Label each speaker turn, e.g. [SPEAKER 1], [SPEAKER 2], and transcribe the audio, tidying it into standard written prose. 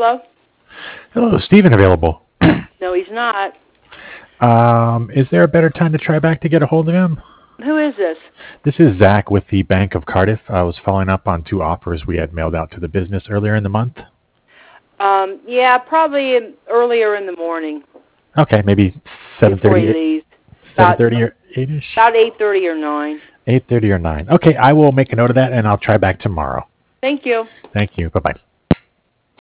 [SPEAKER 1] Hello?
[SPEAKER 2] Hello, Stephen available.
[SPEAKER 1] No, he's not.
[SPEAKER 2] Is there a better time to try back to get a hold of him?
[SPEAKER 1] Who is this?
[SPEAKER 2] This is Zach with the Bank of Cardiff. I was following up on 2 offers we had mailed out to the business earlier in the month.
[SPEAKER 1] Yeah, probably earlier in the morning.
[SPEAKER 2] Okay, maybe
[SPEAKER 1] Before he
[SPEAKER 2] 7:30,
[SPEAKER 1] leaves.
[SPEAKER 2] 7:30 or 8ish.
[SPEAKER 1] About 8:30 or 9.
[SPEAKER 2] 8:30 or 9. Okay, I will make a note of that and I'll try back tomorrow.
[SPEAKER 1] Thank you.
[SPEAKER 2] Thank you. Bye bye.